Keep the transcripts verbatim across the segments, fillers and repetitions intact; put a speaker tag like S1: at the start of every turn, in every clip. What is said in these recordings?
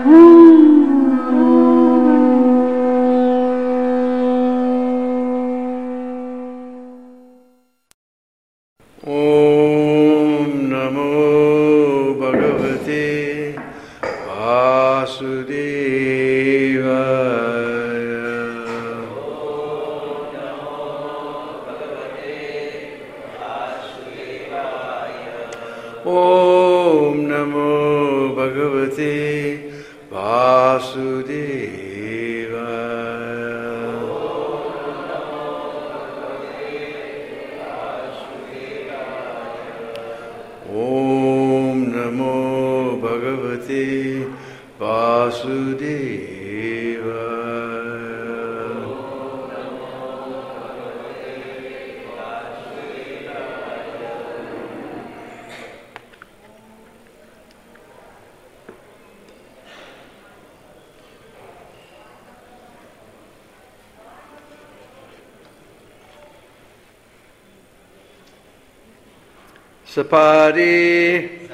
S1: Sapadi,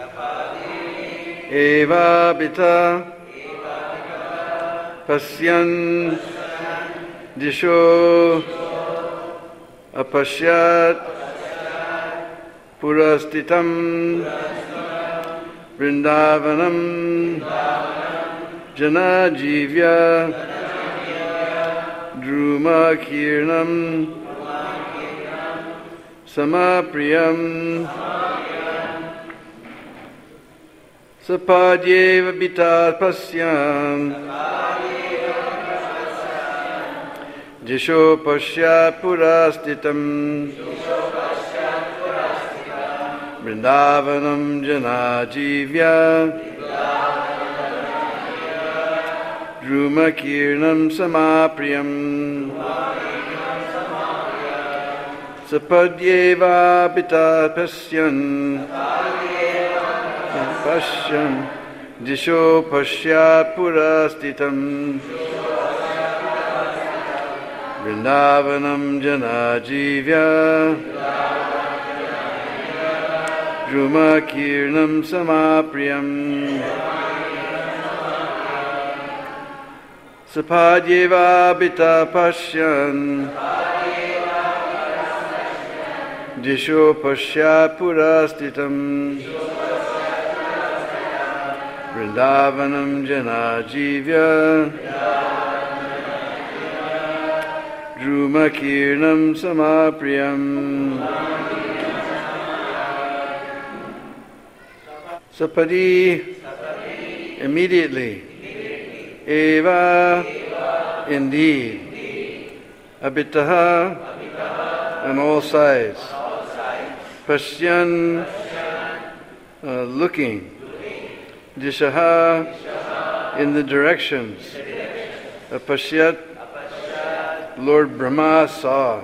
S1: Eva Bita, Pasyan, Disho, Apashyat, Purastitam, Vrindavanam, Janajivya, Druma Kirnam, Samapriyam, Sapadyeva Bita Pasyam, Jisho Pashyat Purastitam, Vrindavanam Janajivya, Druma Kirnam Samapriyam, Sapadyeva Bita Pasyam, Pashyam, Disho Pashyat Purastitam, Vrindavanam Janajivya, Druma Kirnam Samapriyam, Sapadyeva Bita Pashyam, Disho Pashyat Purastitam, Vrindavanam Janajivya, Druma Kirnam Samapriyam, Sapadi, immediately, Eva, indeed, Abitaha, on all sides, Pashyan, uh, looking, Dishaha, in the directions, Apashyat, Lord Brahma saw,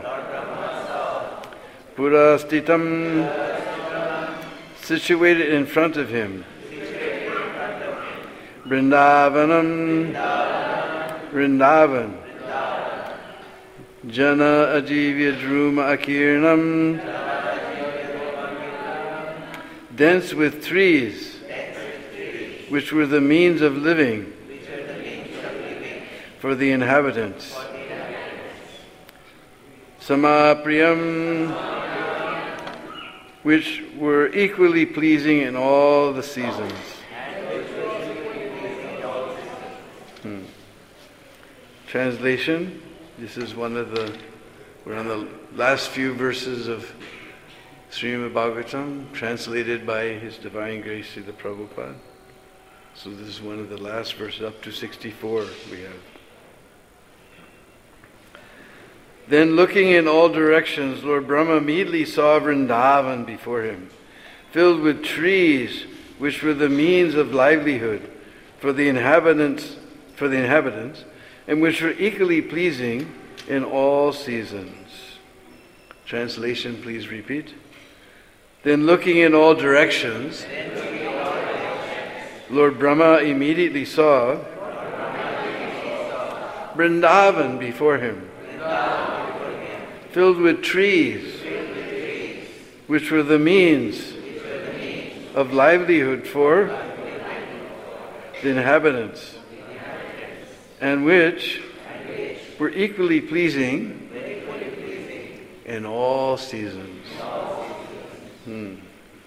S1: Purastitam, situated in front of him, Vrindavanam, Vrindavan, Jana Ajivya Druma Akirnam, dense with trees, which were the means of living for the inhabitants. Samapriyam, which were equally pleasing in all the seasons. Hmm. Translation, this is one of the, we're on the last few verses of Srimad Bhagavatam, translated by His Divine Grace Srila Prabhupada. So this is one of the last verses, up to sixty-four we have. Then looking in all directions, Lord Brahma immediately saw Vrindavan before him, filled with trees which were the means of livelihood for the inhabitants, for the inhabitants, and which were equally pleasing in all seasons. Translation, please repeat. Then looking in all directions, Lord Brahma immediately saw Vrindavan before him, filled with trees, which were the means of livelihood for the inhabitants, and which were equally pleasing in all seasons. Hmm.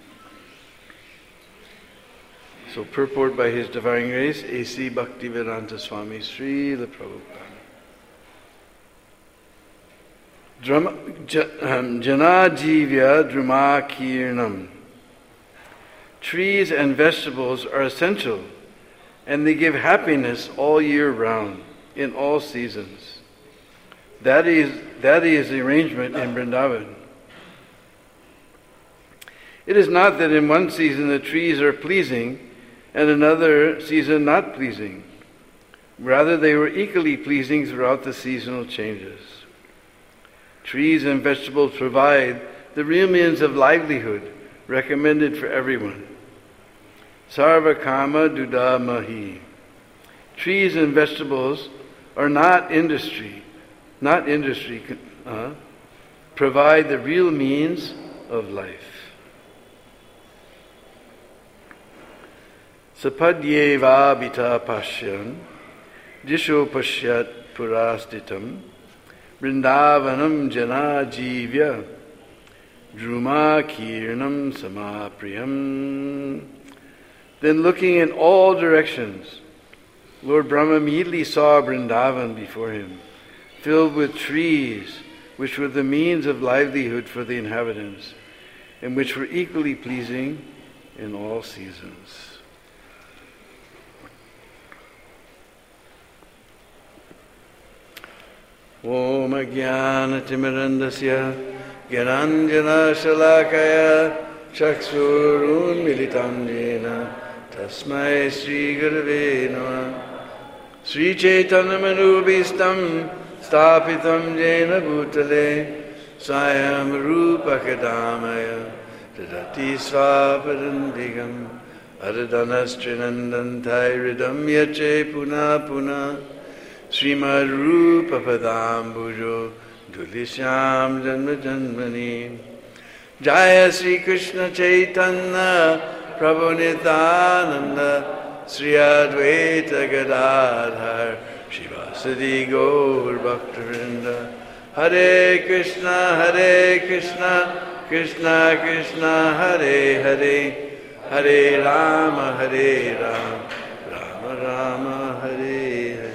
S1: So purport by His Divine Grace, A C Bhaktivedanta Swami Srila Prabhupada. Jana Jivya Druma Kirnam. Trees and vegetables are essential, and they give happiness all year round, in all seasons. That is, that is the arrangement in Vrindavan. It is not that in one season the trees are pleasing, and another season not pleasing. Rather, they were equally pleasing throughout the seasonal changes. Trees and vegetables provide the real means of livelihood recommended for everyone. Sarva kama duda mahi. Trees and vegetables are not industry, not industry, uh, provide the real means of life. Sapadyeva bita pashyan, disho pashyat purastitam, Vrindavanam jana jivya, druma kirnam samapriyam. Then looking in all directions, Lord Brahma immediately saw Vrindavan before him, filled with trees, which were the means of livelihood for the inhabitants, and which were equally pleasing in all seasons. Om Ajnana Timirandasya Gyananjana Shalakaya Chaksurun Militam Jena Tasmai Sri Gurave Namah. Sri Chaitanya Manubhistam Stapitam Jena Bhutale Swayam Rupa Kadamaya Tadati Svapadandigam Adadanastrinan Tairidam Yache Puna Puna Srimad Rupa Padambujo Dulishyam Janma Janmani. Jaya Sri Krishna Chaitanya Prabhu Nityananda Sri Advaita Gadadhar Shivasadi Gaur Bhaktivinoda. Hare Krishna Hare Krishna Krishna Krishna Hare Hare Hare Rama Hare Rama Rama Rama Hare Hare.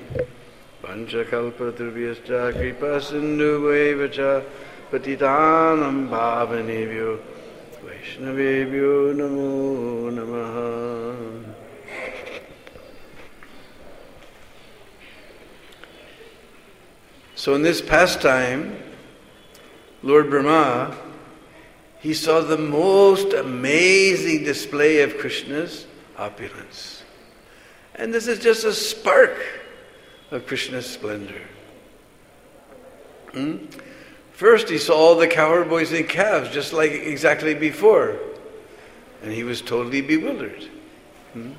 S1: Panchakalpatrubhyascha kripa sindhuvaivacha patitanam bhavanebhyo vaishnavebhyo namo namaha. So in this pastime, Lord Brahma, he saw the most amazing display of Krishna's opulence. And this is just a spark of Krishna's splendor. Hmm? First he saw all the cowherd boys and calves just like exactly before. And he was totally bewildered. Hmm?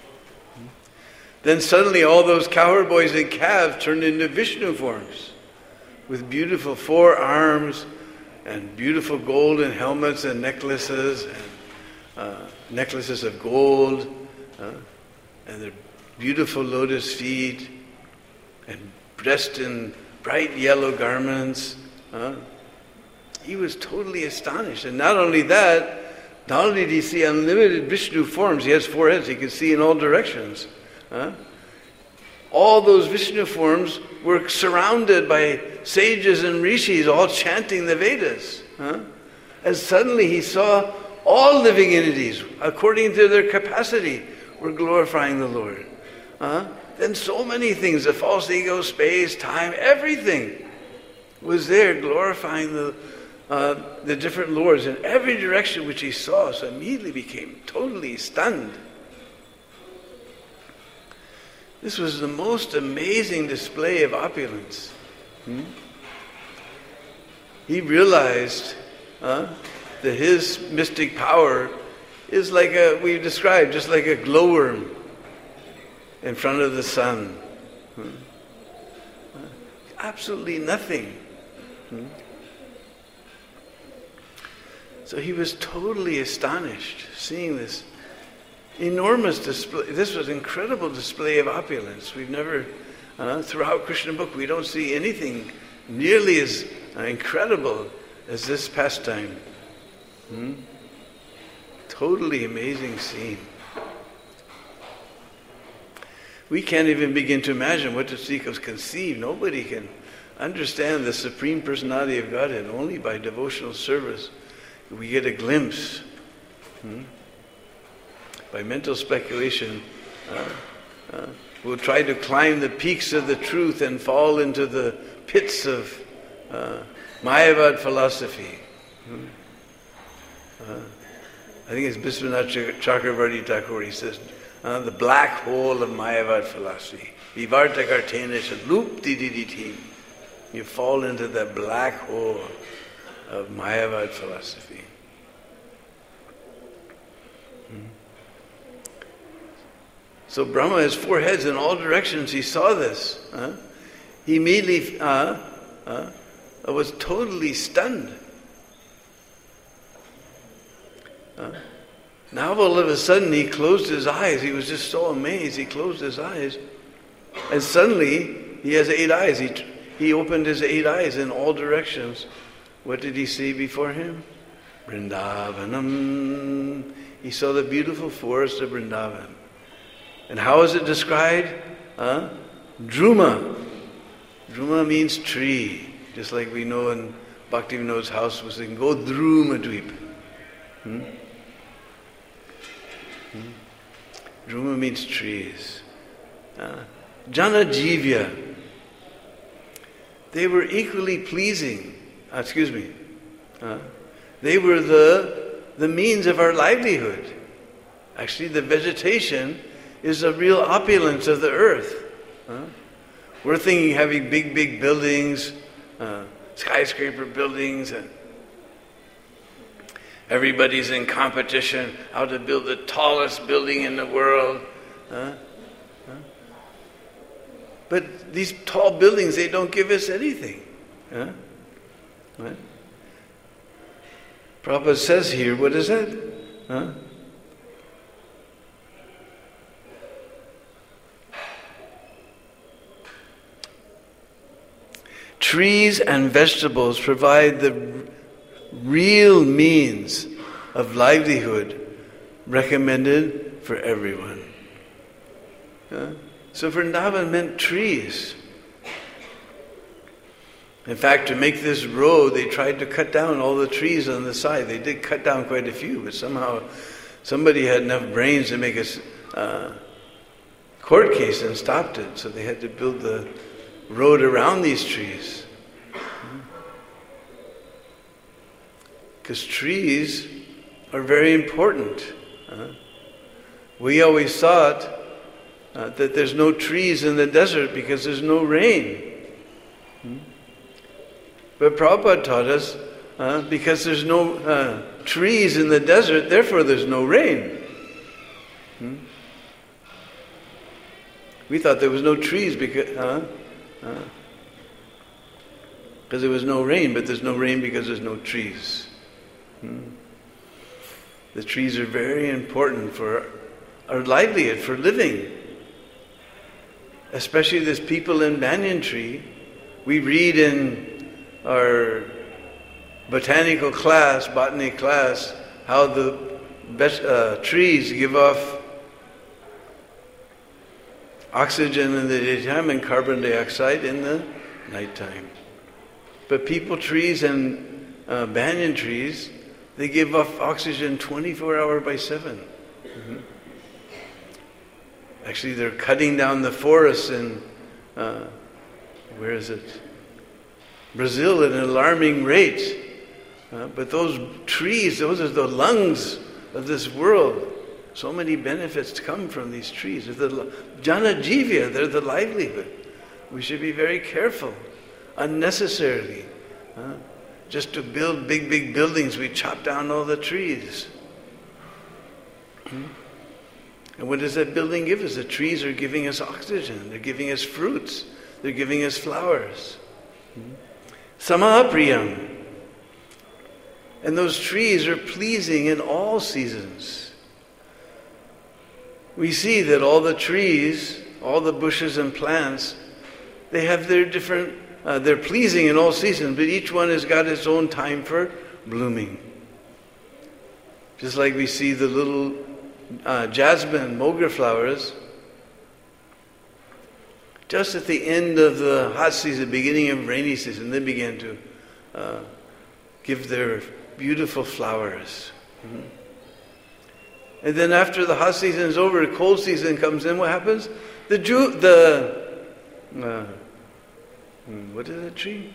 S1: Then suddenly all those cowherd boys and calves turned into Vishnu forms with beautiful four arms and beautiful golden helmets and necklaces and uh, necklaces of gold uh, and their beautiful lotus feet and dressed in bright yellow garments. Uh, he was totally astonished. And not only that, not only did he see unlimited Vishnu forms, he has four heads, he could see in all directions. Uh, all those Vishnu forms were surrounded by sages and rishis all chanting the Vedas. Uh, and suddenly he saw all living entities, according to their capacity, were glorifying the Lord. Uh, Then so many things, the false ego, space, time, everything was there glorifying the uh, the different lords in every direction which he saw. So immediately became totally stunned. This was the most amazing display of opulence. Hmm? He realized uh, that his mystic power is like a, we've described, just like a glowworm in front of the sun. Hmm? Absolutely nothing. Hmm? So he was totally astonished seeing this enormous display. This was incredible display of opulence. We've never, uh, throughout Krishna book, we don't see anything nearly as uh, incredible as this pastime. Hmm? Totally amazing scene. We can't even begin to imagine what the seekers conceive. Nobody can understand the Supreme Personality of Godhead. Only by devotional service we get a glimpse. Hmm? By mental speculation, uh, uh, we'll try to climb the peaks of the truth and fall into the pits of uh, Mayavad philosophy. Hmm? Uh, I think it's Biswanath Chakravarti Thakur. He says, uh, the black hole of Mayavad philosophy. Vivarta kartena loop dididiti. You fall into the black hole of Mayavad philosophy. Hmm. So Brahma has four heads in all directions. He saw this. Huh? He immediately uh, uh, was totally stunned. Uh, now all of a sudden he closed his eyes. He was just so amazed. He closed his eyes. And suddenly he has eight eyes. He, he opened his eight eyes in all directions. What did he see before him? Vrindavanam. He saw the beautiful forest of Vrindavan. And how is it described? Huh? Druma. Druma means tree. Just like we know in Bhaktivinoda's house was saying, go Druma Dweep. Hmm? Hmm? Druma means trees. Uh, Jana Jivya. They were equally pleasing. Uh, excuse me. Uh, they were the, the means of our livelihood. Actually, the vegetation is a real opulence of the earth. Uh, we're thinking having big, big buildings, uh, skyscraper buildings, and everybody's in competition how to build the tallest building in the world. Uh, uh. But these tall buildings, they don't give us anything. Uh, right? Prabhupada says here, what is that? Huh? Trees and vegetables provide the real means of livelihood recommended for everyone. Yeah? So Vrindavan meant trees. In fact, to make this road, they tried to cut down all the trees on the side. They did cut down quite a few, but somehow somebody had enough brains to make a uh, court case and stopped it. So they had to build the road around these trees. Because trees are very important. Uh, we always thought uh, that there's no trees in the desert because there's no rain. Hmm? But Prabhupada taught us uh, because there's no uh, trees in the desert, therefore there's no rain. Hmm? We thought there was no trees because uh, uh, because there was no rain, but there's no rain because there's no trees. Hmm. The trees are very important for our livelihood, for living. Especially this people in banyan tree. We read in our botanical class, botany class, how the best, uh, trees give off oxygen in the daytime and carbon dioxide in the nighttime. But people trees and uh, banyan trees, they give off oxygen twenty-four hours by seven. Mm-hmm. Actually, they're cutting down the forests in, uh, where is it? Brazil at an alarming rate. Uh, but those trees, those are the lungs of this world. So many benefits come from these trees. They're the Jana Jivya, they're the livelihood. We should be very careful, unnecessarily. Uh, just to build big, big buildings, we chop down all the trees. Hmm? And what does that building give us? The trees are giving us oxygen. They're giving us fruits. They're giving us flowers. Hmm? Samapriyam. And those trees are pleasing in all seasons. we see that all the trees, all the bushes and plants, they have their different, uh, they're pleasing in all seasons, but each one has got its own time for blooming. Just like we see the little uh, jasmine, mogra flowers, just at the end of the hot season, beginning of rainy season, they begin to uh, give their beautiful flowers. Mm-hmm. And then after the hot season is over, the cold season comes in, what happens? The ju- the uh, what is that tree?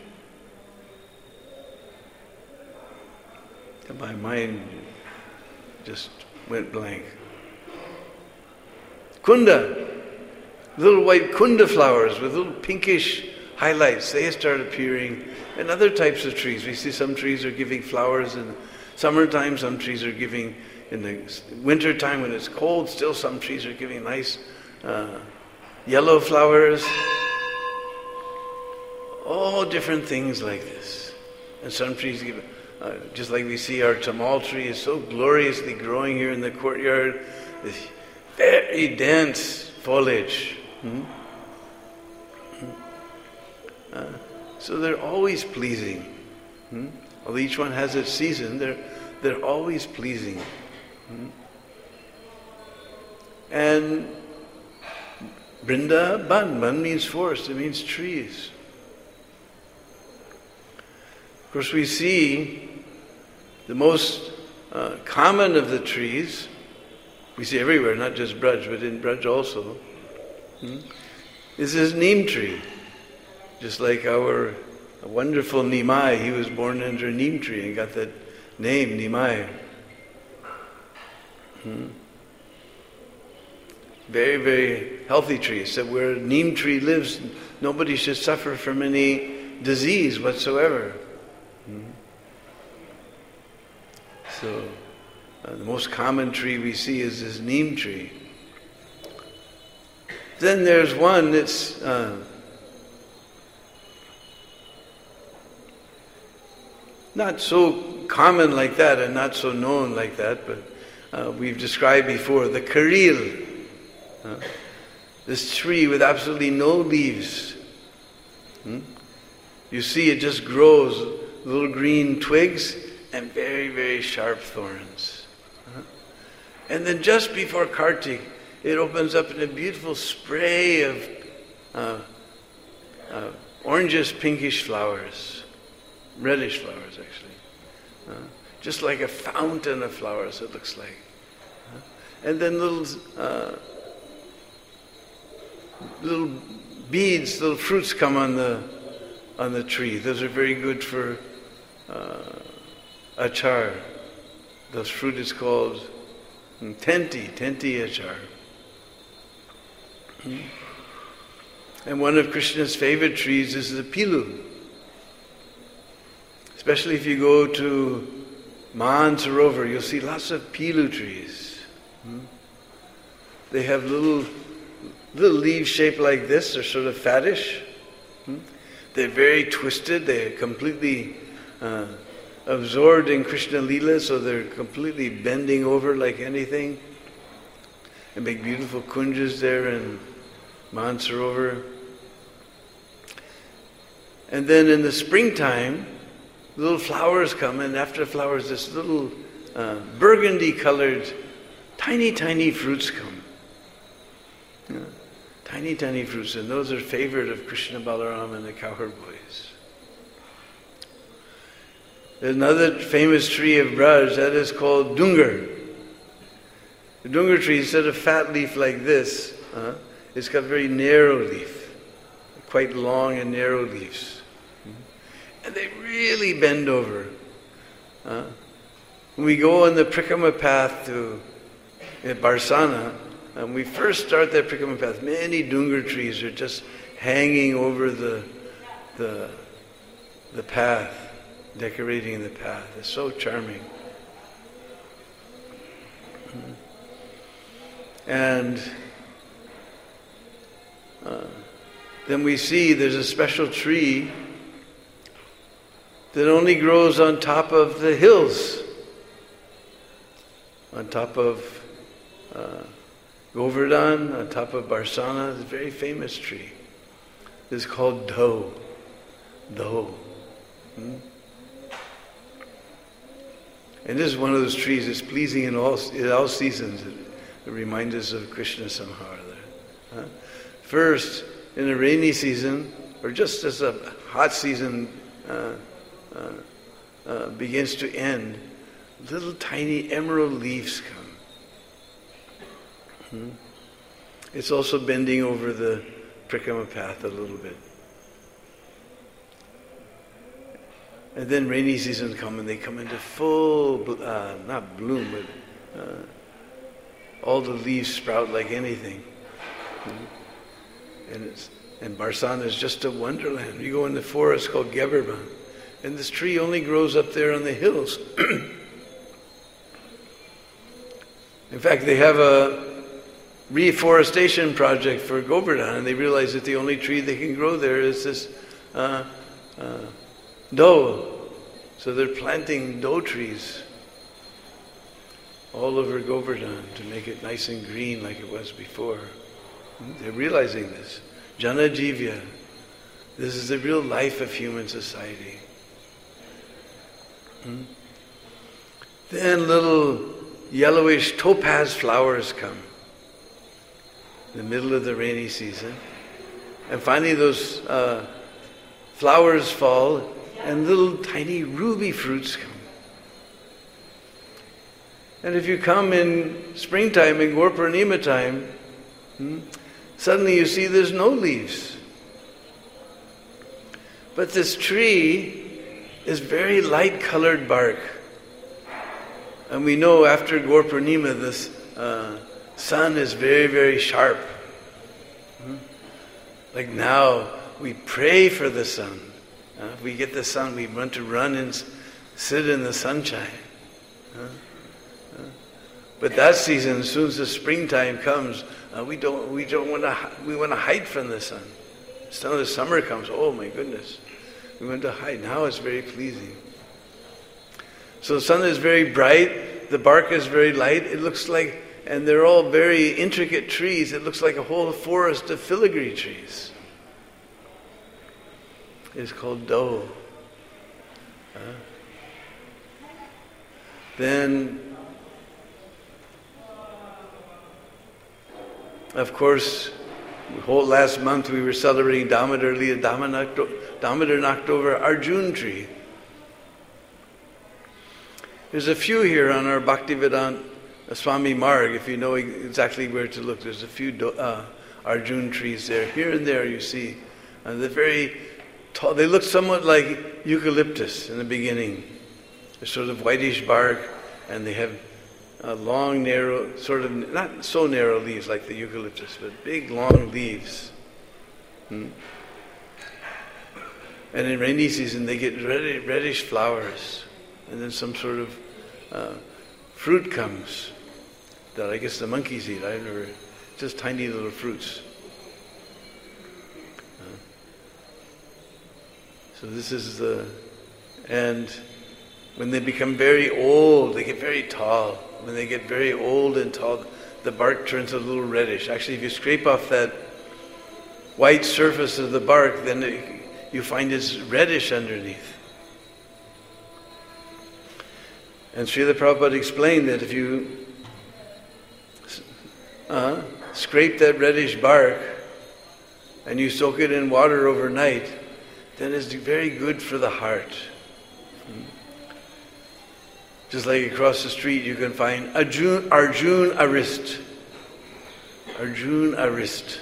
S1: My mind just went blank. Kunda. Little white kunda flowers with little pinkish highlights. They start appearing. And other types of trees. We see some trees are giving flowers in the summertime. Some trees are giving in the wintertime when it's cold. Still some trees are giving nice uh, yellow flowers. All different things like this. And some trees give, uh, just like we see our tamal tree is so gloriously growing here in the courtyard. This very dense foliage. Hmm? Uh, so they're always pleasing. Hmm? Although each one has its season, they're they're always pleasing. Hmm? And Brinda Ban, Ban means forest, it means trees. Of course, we see the most uh, common of the trees, we see everywhere, not just Braj, but in Braj also, hmm, is this neem tree. Just like our wonderful Nimai, he was born under a neem tree and got that name, Nimai. Hmm. Very, very healthy tree. So where a neem tree lives, nobody should suffer from any disease whatsoever. Hmm. So uh, the most common tree we see is this neem tree. Then there's one that's uh, not so common like that and not so known like that, but uh, we've described before, the karil. Uh, this tree with absolutely no leaves. Hmm? You see it just grows, little green twigs and very, very sharp thorns. Uh, and then just before Kartik, it opens up in a beautiful spray of uh, uh, orangish, pinkish flowers. Reddish flowers, actually. Uh, just like a fountain of flowers, it looks like. Uh, and then little uh, little beads, little fruits come on the on the tree. Those are very good for uh, achar. Those fruit is called tenti, tenti achar. Hmm. And one of Krishna's favorite trees is the pilu. Especially if you go to Man Sarovar, you'll see lots of pilu trees. Hmm? They have little little leaves shaped like this. They're sort of fattish. Hmm? They're very twisted. They're completely uh, absorbed in Krishna Leela, so they're completely bending over like anything. And make beautiful kunjas there in Man Sarovar. And then in the springtime, little flowers come, and after flowers, this little uh, burgundy-colored, tiny, tiny fruits come. Yeah. Tiny, tiny fruits, and those are favorite of Krishna Balaram and the cowherd boys. There's another famous tree of Braj, that is called Dungar. The Dungar tree, instead of fat leaf like this, uh, it's got very narrow leaf, quite long and narrow leaves. And they really bend over. Uh, when we go on the Prikrama path to uh, Barsana, and we first start that Prikrama path, many Dungar trees are just hanging over the the the path, decorating the path. It's so charming. And uh, then we see there's a special tree that only grows on top of the hills, on top of uh, Govardhan, on top of Barsana, is a very famous tree. It's called Do. Do. Hmm? And this is one of those trees that's pleasing in all in all seasons. It, it reminds us of Krishna somehow or other. Huh? First, in the rainy season, or just as a hot season uh, uh, uh, begins to end, little tiny emerald leaves come. Hmm? It's also bending over the Prikrama path a little bit. And then rainy season come and they come into full, uh, not bloom, but uh, all the leaves sprout like anything. Hmm? And it's, and Barsana is just a wonderland. You go in the forest called Geberban, and this tree only grows up there on the hills. In fact, they have a reforestation project for Govardhan, and they realize that the only tree they can grow there is this uh, uh, Do. So they're planting Do trees all over Govardhan to make it nice and green like it was before. They're realizing this. Jana Jivya. This is the real life of human society. Hmm? Then little yellowish topaz flowers come in the middle of the rainy season. And finally those uh, flowers fall and little tiny ruby fruits come. And if you come in springtime, in Gaur Purnima time, hmm, suddenly you see there's no leaves. But this tree is very light-colored bark. And we know after Gaur Purnima, this uh, sun is very, very sharp. Hmm? Like now, we pray for the sun. Uh, if we get the sun, we want to run and s- sit in the sunshine. Uh, uh, but that season, as soon as the springtime comes, uh, we don't we don't want to we want to hide from the sun. As soon as the summer comes, oh my goodness, we want to hide. Now it's very pleasing. So the sun is very bright, the bark is very light. It looks like, and they're all very intricate trees. It looks like a whole forest of filigree trees. It's called Do. Uh, then, of course, the whole last month we were celebrating Damodar Leela, Damodar knocked over Arjun tree. There's a few here on our Bhaktivedanta Swami Marg, if you know exactly where to look. There's a few uh, Arjun trees there. Here and there you see. Uh, they're very tall. They look somewhat like eucalyptus in the beginning. They're sort of whitish bark, and they have uh, long, narrow, sort of, not so narrow leaves like the eucalyptus, but big, long leaves. Hmm? And in rainy season they get red, reddish flowers, and then some sort of uh, fruit comes that I guess the monkeys eat. I've never, just tiny little fruits. Uh, so this is the, and when they become very old, they get very tall. When they get very old and tall, the bark turns a little reddish. Actually, if you scrape off that white surface of the bark, then it, you find it's reddish underneath. And Srila Prabhupada explained that if you uh, scrape that reddish bark and you soak it in water overnight, then it's very good for the heart. Just like across the street you can find Arjun, Arjun Arist. Arjun Arist.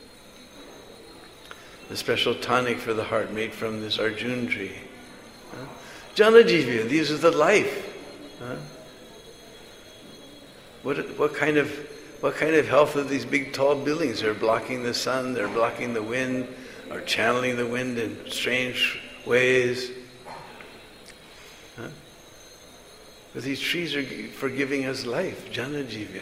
S1: The special tonic for the heart made from this Arjun tree. Uh, Janajivya, these are the life. Huh? What what kind of what kind of health are these big tall buildings? They're blocking the sun, they're blocking the wind, or channeling the wind in strange ways. Huh? But these trees are for giving us life, Janajivya.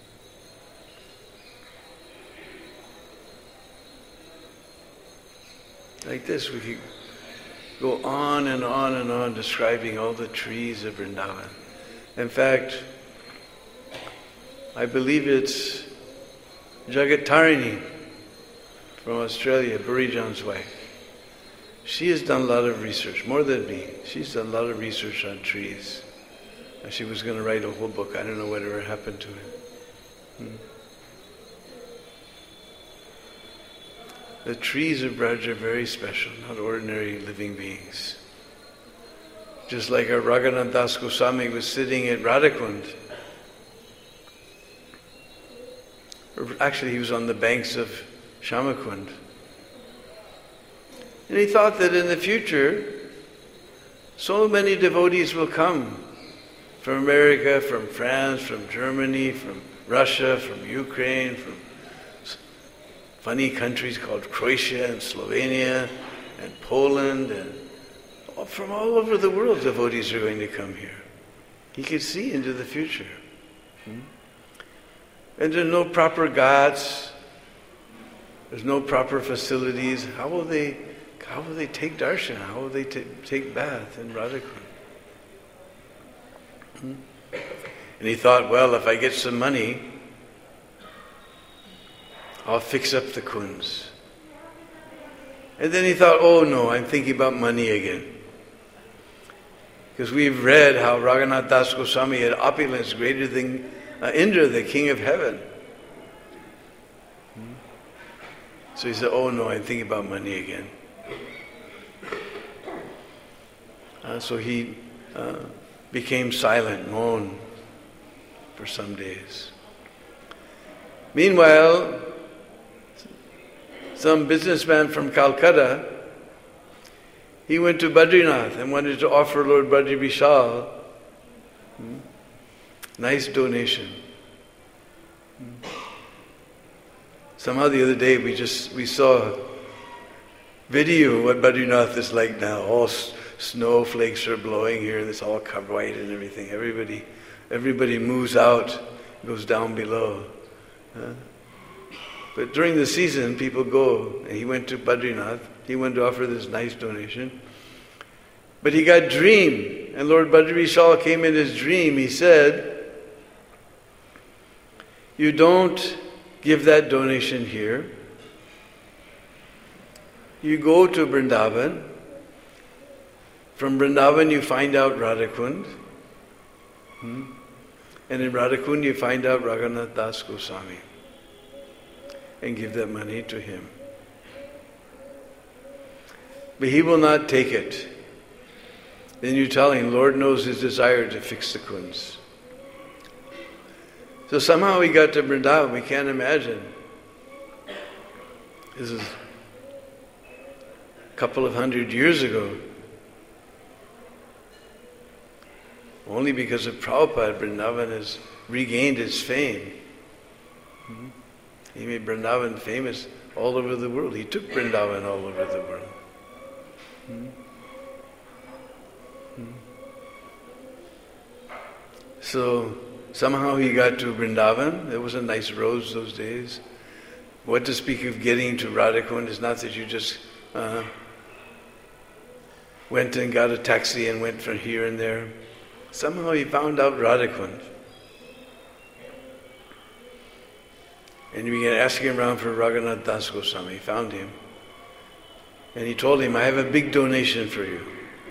S1: Like this, we could go on and on and on describing all the trees of Vrindavan. In fact, I believe it's Jagat Tarini from Australia, Burijan's wife. She has done a lot of research, more than me. She's done a lot of research on trees. And she was going to write a whole book. I don't know whatever happened to it. Hmm. The trees of Braj are very special, not ordinary living beings. Just like our Raghunath Das Goswami was sitting at Radhakund. Actually, he was on the banks of Shamakund. And he thought that in the future, so many devotees will come from America, from France, from Germany, from Russia, from Ukraine, from funny countries called Croatia and Slovenia and Poland, and from all over the world devotees are going to come here. He could see into the future. Hmm? And there are no proper ghats, there's no proper facilities. How will they, how will they take darshan? How will they t- take bath in Radhakund? Hmm? And he thought, well, if I get some money, I'll fix up the kunds. And then he thought, oh no, I'm thinking about money again. Because we've read how Raghunath Das Goswami had opulence greater than uh, Indra, the king of heaven. Hmm? So he said, oh no, I'm thinking about money again. Uh, so he uh, became silent, moaned for some days. Meanwhile, some businessman from Calcutta, he went to Badrinath and wanted to offer Lord Bhadri Vishal hmm, nice donation. Hmm. Somehow the other day we just we saw a video of what Badrinath is like now. All s- snowflakes are blowing here, and it's all covered white and everything. Everybody, everybody moves out, goes down below. Huh? But during the season, people go, and he went to Badrinath. He went to offer this nice donation. But he got dreamed, and Lord Bhadri Vishal came in his dream. He said, you don't give that donation here. You go to Vrindavan. From Vrindavan you find out Radhakund. Hmm? And in Radhakund you find out Raghunath Das Goswami. And give that money to him. But he will not take it. Then you tell him, Lord knows his desire to fix the kunds. So somehow he got to Vrindavan. We can't imagine. This is a couple of hundred years ago. Only because of Prabhupada, Vrindavan has regained its fame. Mm-hmm. He made Vrindavan famous all over the world. He took Vrindavan all over the world. Hmm? Hmm. So somehow he got to Vrindavan. There was a nice roads those days. What to speak of getting to Radhakund is not that you just uh, went and got a taxi and went from here and there. Somehow he found out Radhakund. And he began asking around for Raghunath Das Goswami. He found him. And he told him, I have a big donation for you.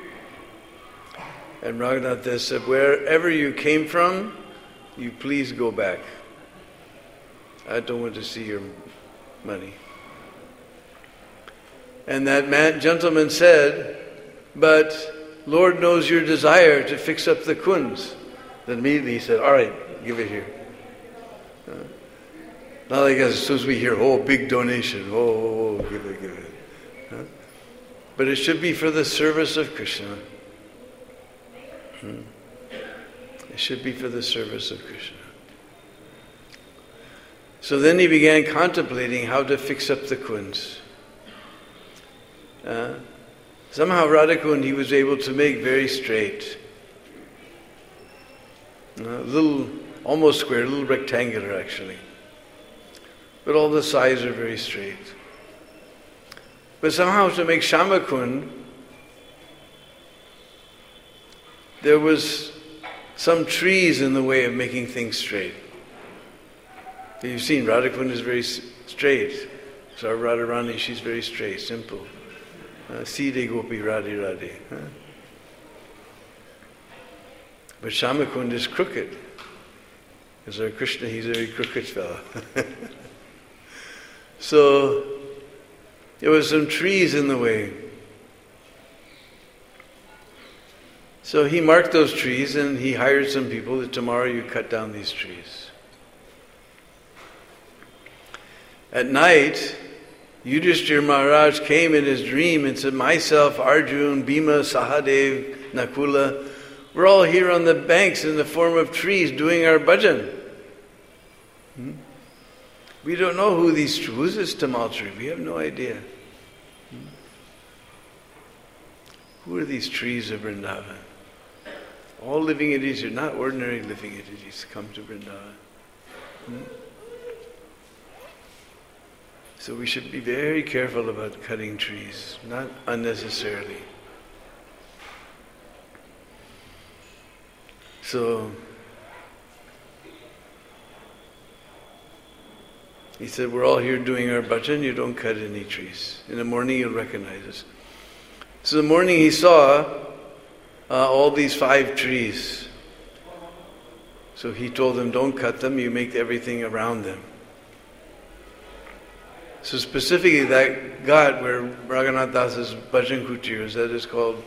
S1: And Raghunath Das said, wherever you came from, you please go back. I don't want to see your money. And that man, gentleman said, but Lord knows your desire to fix up the kunds. Then immediately he said, all right, give it here. Uh, Not like as soon as we hear, oh, big donation, oh, oh, oh give it, give it. Huh? But it should be for the service of Krishna. Hmm. It should be for the service of Krishna. So then he began contemplating how to fix up the kunds. Uh, somehow Radhakund he was able to make very straight. A uh, little, almost square, a little rectangular actually. But all the sides are very straight. But somehow to make Shamakund, there was some trees in the way of making things straight. You've seen Radhakund is very straight. So our Radharani, she's very straight, simple. Uh, Side Gopi Radhe Radhe. Huh? But Shyamakund is crooked. Because our Krishna, he's a very crooked fellow. So there were some trees in the way. So he marked those trees and he hired some people that tomorrow you cut down these trees. At night, Yudhishthira Maharaj came in his dream and said, myself, Arjun, Bhima, Sahadev, Nakula, we're all here on the banks in the form of trees doing our bhajan. Hmm? We don't know who these, who's this Tamal tree? We have no idea. Hmm? Who are these trees of Vrindavan? All living entities are not ordinary living entities come to Vrindavan. Hmm? So we should be very careful about cutting trees, not unnecessarily. So he said, we're all here doing our bhajan, you don't cut any trees. In the morning you'll recognize us. So in the morning he saw uh, all these five trees. So he told them, don't cut them, you make everything around them. So specifically that ghat where Raghunath Das's bhajan kutir is, that is called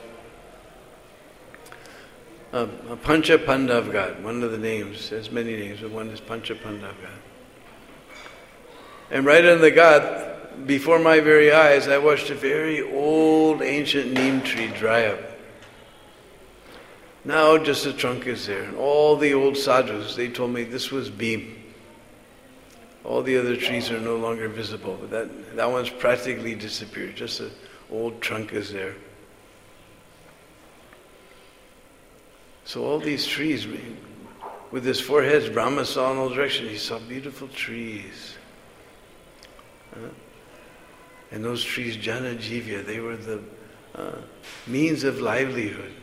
S1: uh, Pancha Pandav Ghat, one of the names. There's many names, but one is Pancha Pandav Ghat. And right on the ghat, before my very eyes, I watched a very old ancient neem tree dry up. Now just the trunk is there. And all the old sadhus, they told me this was Bhim. All the other trees are no longer visible, but that, that one's practically disappeared. Just an old trunk is there. So all these trees, with his four heads, Brahma saw in all directions. He saw beautiful trees. Uh, and those trees, Jana Jivya, they were the uh, means of livelihood.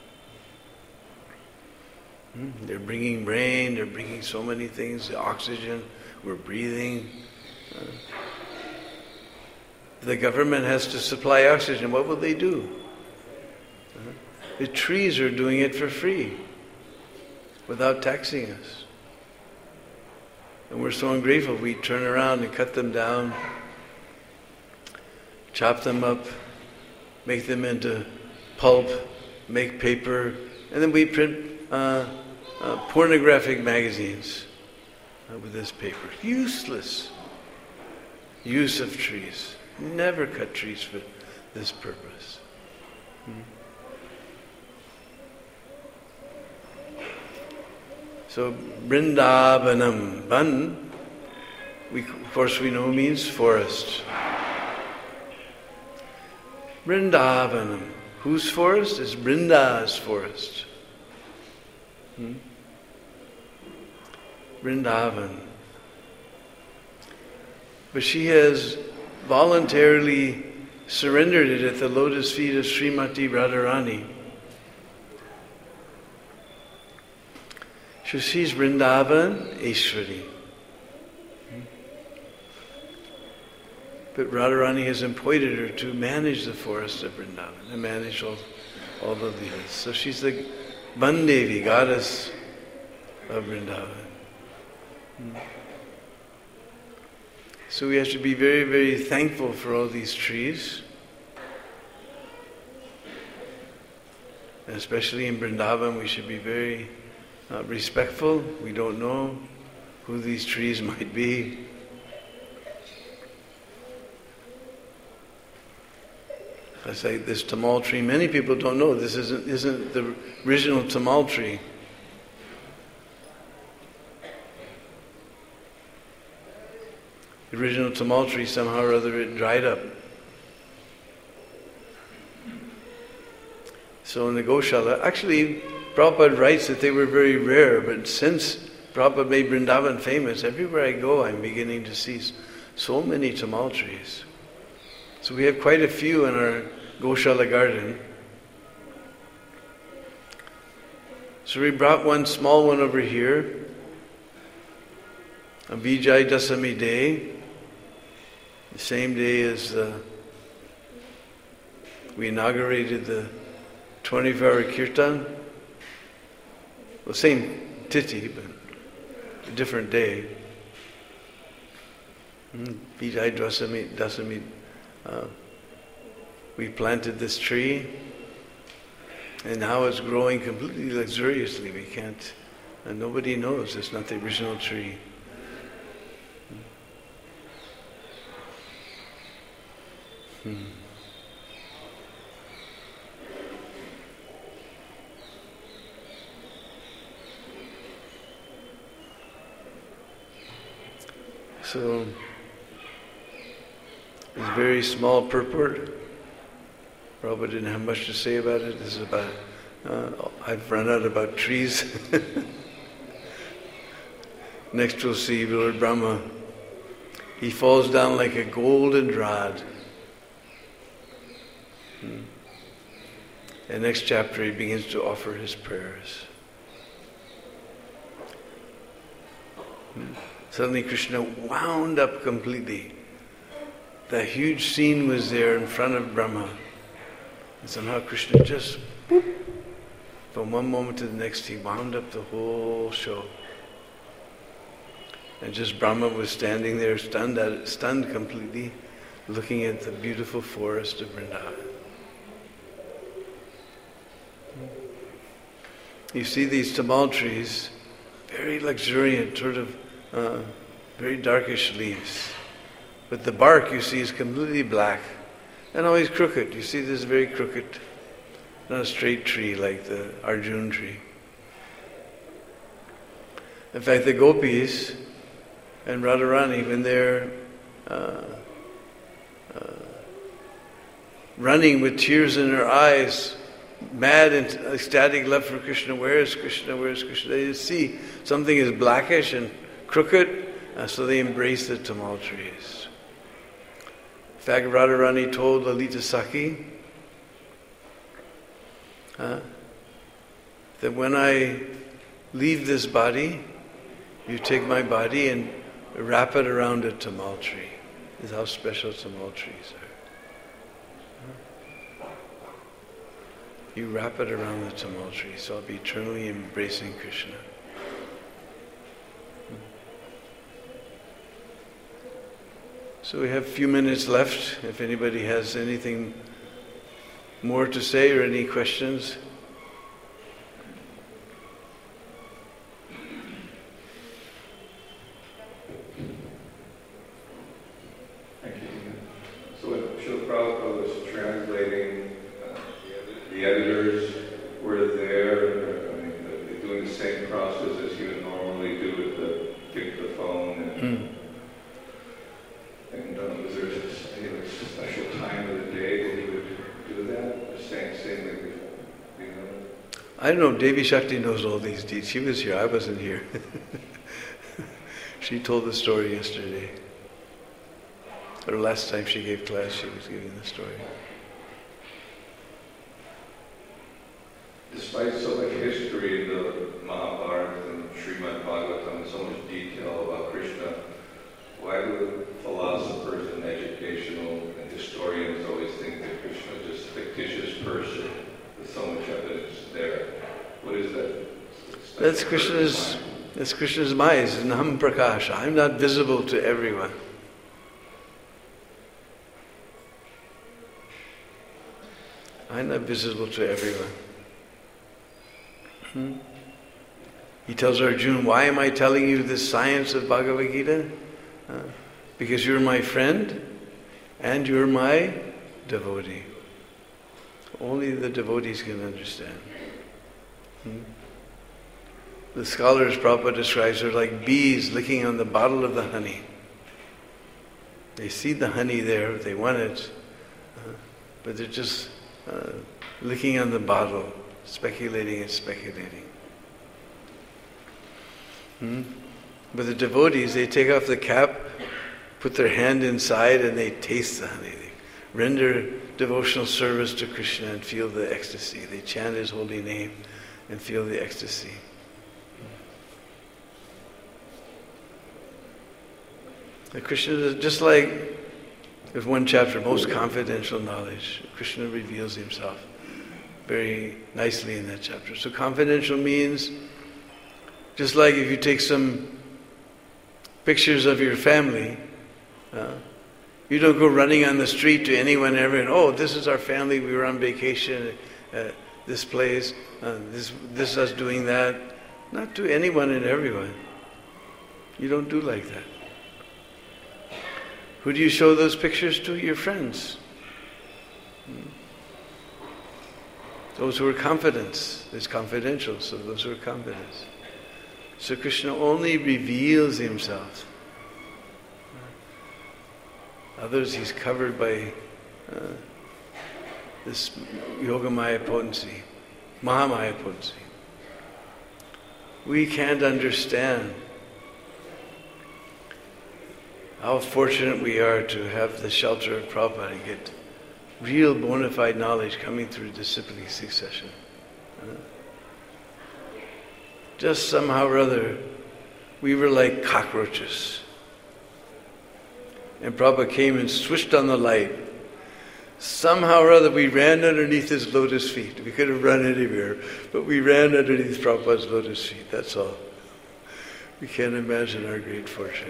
S1: Hmm? They're bringing rain, they're bringing so many things, the oxygen. We're breathing. Uh, the government has to supply oxygen. What will they do? Uh, the trees are doing it for free, without taxing us. And we're so ungrateful. We turn around and cut them down, chop them up, make them into pulp, make paper, and then we print uh, uh, pornographic magazines. Uh, with this paper. Useless use of trees. Never cut trees for this purpose. Hmm. So Vrindavanam, Ban, we, of course we know means forest. Vrindavanam, whose forest? Is Vrinda's forest. Hmm? Vrindavan. But she has voluntarily surrendered it at the lotus feet of Srimati Radharani. So she's Vrindavan Ishwari. But Radharani has appointed her to manage the forest of Vrindavan and manage all, all the leelas. So she's the Bandevi, goddess of Vrindavan. So we have to be very, very thankful for all these trees. And especially in Vrindavan, we should be very uh, respectful. We don't know who these trees might be. It's like this Tamal tree. Many people don't know this isn't, isn't the original Tamal tree. The original Tamal tree, somehow or other, it dried up. So in the Goshala, actually, Prabhupada writes that they were very rare, but since Prabhupada made Vrindavan famous, everywhere I go, I'm beginning to see so many Tamal trees. So we have quite a few in our Goshala garden. So we brought one small one over here. On Vijay Dasami Day, the same day as uh, we inaugurated the twenty-four hour kirtan, well, same titi, but a different day. Vijay Dasami, Dasami uh, we planted this tree, and now it's growing completely luxuriously. We can't, and nobody knows it's not the original tree. Hmm. So, it's a very small purport. Prabhupada didn't have much to say about it. This is about, uh, I've run out about trees. Next we'll see Lord Brahma. He falls down like a golden rod. Hmm. And next chapter he begins to offer his prayers. Hmm. Suddenly Krishna wound up completely. The huge scene was there in front of Brahma. And somehow Krishna just, boop, from one moment to the next, he wound up the whole show. And just Brahma was standing there, stunned at it, stunned completely, looking at the beautiful forest of Vrindavan. You see these tamal trees, very luxuriant, sort of uh, very darkish leaves. But the bark, you see, is completely black and always crooked. You see this very crooked, not a straight tree like the Arjun tree. In fact, the gopis and Radharani, when they're uh, uh, running with tears in their eyes, mad and ecstatic love for Krishna, where is Krishna, where is Krishna? They see something is blackish and crooked, uh, so they embrace the tamal trees. In fact, Radharani told Lalita Sakhi uh, that when I leave this body, you take my body and wrap it around a tamal tree. This is how special tamal trees are. You wrap it around the tamal tree, so I'll be eternally embracing Krishna. So we have a few minutes left. If anybody has anything more to say or any questions.
S2: Thank you. So when Srila Prabhupada was translating, uh, the editors were there, I mean, they're doing the same process as you would normally do with the dictaphone and
S1: Mm.
S2: And um, was there any like, special time of the day when you would do that? Just saying, saying like, you know?
S1: I don't know, Devi Shakti knows all these deeds. She was here, I wasn't here. She told the story yesterday. Or last time she gave class, she was giving the story.
S2: Despite so much history in the Mahabharata and Srimad Bhagavatam, so much detail about Krishna, why do philosophers and educational and historians always think that Krishna is just a fictitious person with so much evidence there? What is that?
S1: That's Krishna's, that's Krishna's Maya, it's Nam Prakasha. I'm not visible to everyone. I'm not visible to everyone. Hmm? He tells Arjuna, why am I telling you this science of Bhagavad Gita? Uh, because you're my friend and you're my devotee. Only the devotees can understand. Hmm? The scholars, Prabhupada describes, are like bees licking on the bottle of the honey. They see the honey there, they want it, uh, but they're just uh, licking on the bottle, speculating and speculating. Hmm? But the devotees, they take off the cap, put their hand inside, and they taste the honey. They render devotional service to Krishna and feel the ecstasy. They chant His holy name and feel the ecstasy. Krishna is just like, there's one chapter, most confidential knowledge. Krishna reveals himself very nicely in that chapter. So confidential means, just like if you take some pictures of your family, uh, you don't go running on the street to anyone and everyone, oh, this is our family, we were on vacation at this place, uh, this, this is us doing that. Not to anyone and everyone. You don't do like that. Who do you show those pictures to? Your friends. Hmm. Those who are confident. It's confidential, so those who are confident. So Krishna only reveals himself. Others he's covered by uh, this Yogamaya potency, Mahamaya potency. We can't understand how fortunate we are to have the shelter of Prabhupada and get real bona fide knowledge coming through disciplic succession. Uh, just somehow or other, we were like cockroaches. And Prabhupada came and switched on the light. Somehow or other, we ran underneath his lotus feet. We could have run anywhere, but we ran underneath Prabhupada's lotus feet, that's all. We can't imagine our great fortune.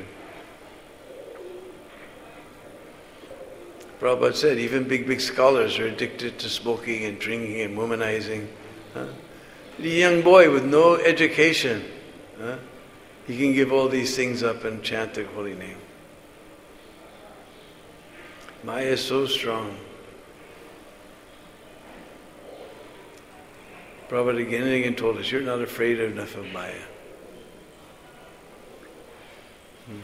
S1: Prabhupada said even big, big scholars are addicted to smoking and drinking and womanizing. Huh? A young boy with no education, huh? He can give all these things up and chant the holy name. Maya is so strong. Prabhupada again and again told us, you're not afraid enough of Maya. Hmm.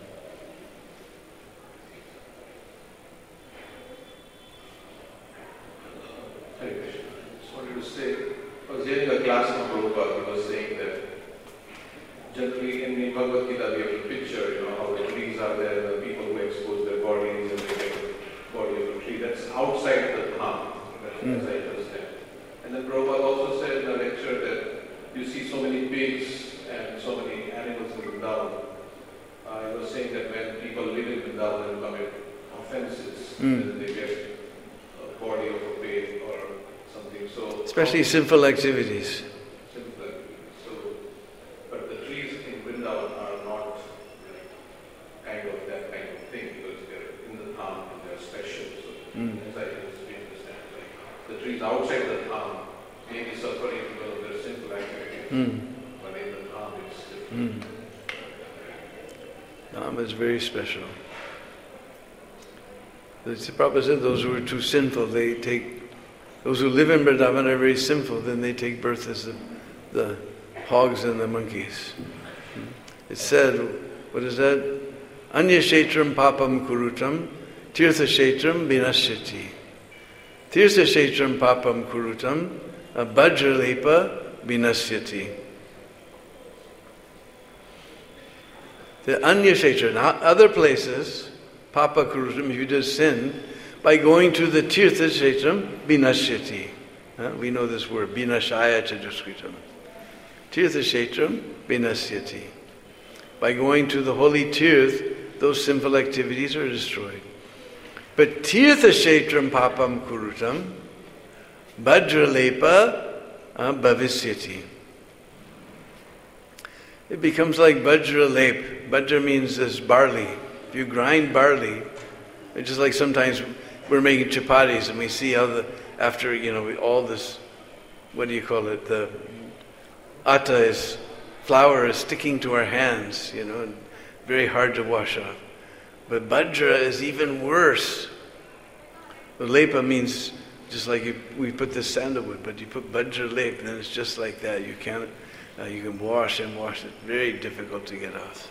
S2: Hare Krishna. Just wanted to say, I was hearing a class from Prabhupada, he was saying that generally in the Bhagavad Gita we have a picture, you know, how the trees are there, the people who expose their bodies and they get the body of a tree. That's outside the dham,
S1: Mm.
S2: as I understand. And then Prabhupada also said in a lecture that you see so many pigs and so many animals in Vrindavan. Uh, he was saying that when people live in Vrindavan and commit offenses,
S1: Mm.
S2: then they get a body of a pig or something. So
S1: Especially simple activities.
S2: Simple. So, but the trees in Vrindavan are not like, kind of that kind of thing because they're in the dham and they're special. So
S1: Mm.
S2: as I understand, like the trees outside the dham may be suffering because of their simple activities,
S1: Mm.
S2: but in the dham it's different.
S1: Mm. Dham is very special. The Prabhupada said those who are too sinful, they take, those who live in Vrindavan are very sinful, then they take birth as the, the hogs and the monkeys. It said, what is that? Anya Kshetram Papam Kurutam, Tirtha Kshetram Vinashyati. Tirtha Kshetram Papam Kurutam, Bajralepa Vinasyati. The Anya Kshetra, other places, Papa Kurutam, if you do sin, by going to the Tirtha Kshetram, Vinashyati. Uh, we know this word, Vinashaya Chaduskritam. Tirtha Kshetram, Vinasyati. By going to the holy Tirth, those sinful activities are destroyed. But Tirtha Kshetram Papam Kurutam, Bajralepa uh, Bhavisyati. It becomes like Bajra Lep. Bajra means this barley. If you grind barley, it's just like sometimes we're making chapatis and we see how the, after, you know, all this, what do you call it, the atta is, flour is sticking to our hands, you know, and very hard to wash off. But Bajra is even worse. The lepa means just like you, we put this sandalwood, but you put Bajra lep, then it's just like that. You can't, uh, you can wash and wash it. Very difficult to get off.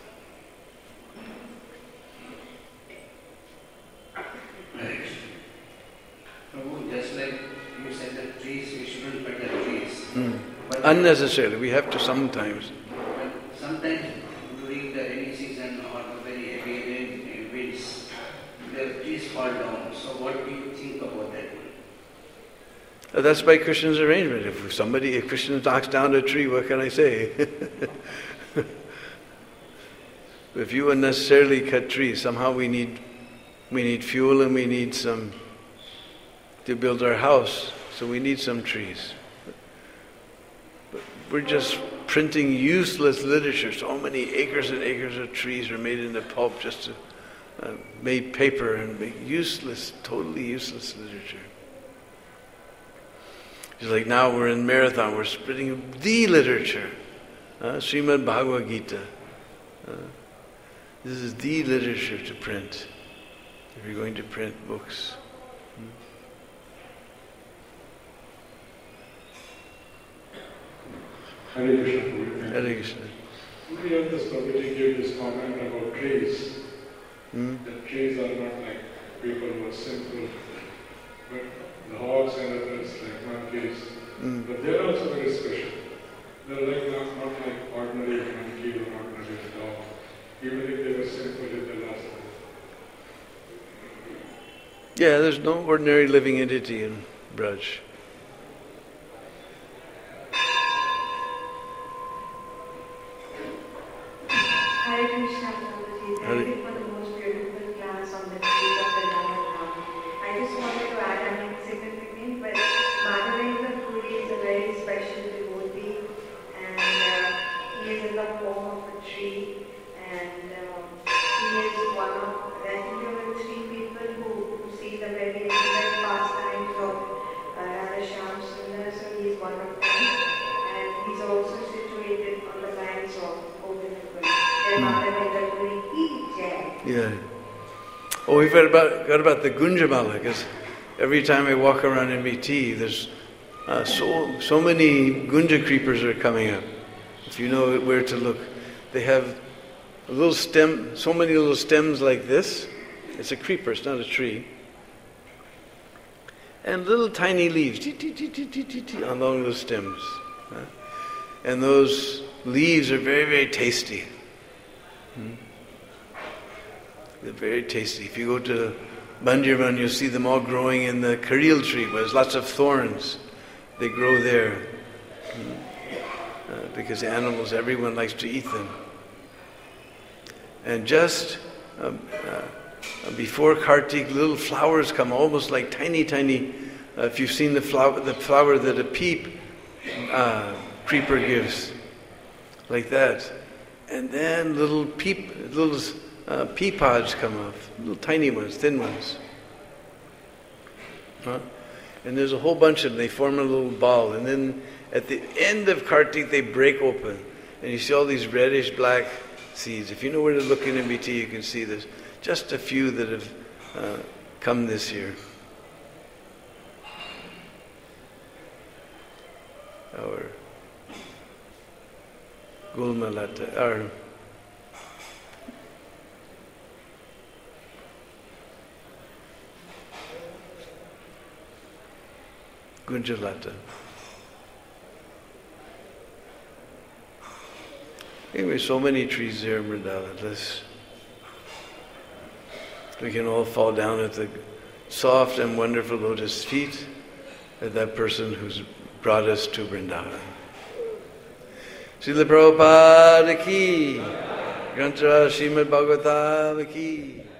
S3: Prabhu, just like you said that trees, we shouldn't cut the trees.
S1: Mm.
S3: But
S1: Unnecessarily. We have to sometimes.
S3: But sometimes during the rainy season or the very heavy rain, winds, the trees fall down. So what do you think about that?
S1: Uh, That's by Krishna's arrangement. If somebody, if Krishna knocks down a tree, what can I say? If you unnecessarily cut trees, somehow we need we need fuel and we need some to build our house, so we need some trees. But we're just printing useless literature. So many acres and acres of trees are made into pulp just to uh, make paper and make useless, totally useless literature. It's like now we're in Marathon, we're spreading the literature. Uh, Srimad Bhagavad Gita. Uh, this is the literature to print. If you're going to print books.
S4: Hare Krishna.
S1: Hare Krishna.
S4: We have this Prabhuji gave this comment about trees.
S1: Hmm?
S4: That trees are not like people who are simple, but the hogs and others like monkeys.
S1: Hmm.
S4: But they are also very special. They are like not, not like ordinary monkey or ordinary dog. Even if they were simple in the last life.
S1: Yeah, there's no ordinary living entity in Braj.
S5: Hare Krishna, Prabhuji. Thank you for the most beautiful class on the trees of Vrindavan Dham. I just wanted to add, I'm insignificant, but Madhavendra Puri is a very special devotee, and uh, he is in the form of a tree, and uh, he is one of, I think there were three people who, who see the very intimate pastimes of uh, Radha Shyam Sundar, so he is one of them, and he's also situated on the banks of Govindapuram.
S1: Yeah. Oh, we've heard about, got about the Gunjamala, because every time I walk around M B T, there's uh, so so many Gunja creepers are coming up. If you know where to look, they have a little stem, so many little stems like this. It's a creeper, it's not a tree. And little tiny leaves tee, tee, tee, tee, tee, tee, tee, along those stems. Huh? And those leaves are very, very tasty. Hmm? They're very tasty. If you go to Bandirban, you'll see them all growing in the kareel tree, where there's lots of thorns. They grow there. Hmm? Uh, because animals, everyone likes to eat them. And just um, uh, before Kartik, little flowers come, almost like tiny, tiny. Uh, if you've seen the flower, the flower that a peep uh, creeper gives, like that. And then little peep, little uh, pea pods come up, little tiny ones, thin ones. Huh? And there's a whole bunch of them. They form a little ball, and then at the end of Kartik, they break open, and you see all these reddish black seeds. If you know where to look in M B T, you can see there's just a few that have uh, come this year. Our Gulmalata, our Gunjalata. Anyway, so many trees there in Vrindavan. Let's, we can all fall down at the soft and wonderful lotus feet of that person who's brought us to Vrindavan. Srila Prabhupada ki, Grantra Srimad Bhagavatam ki.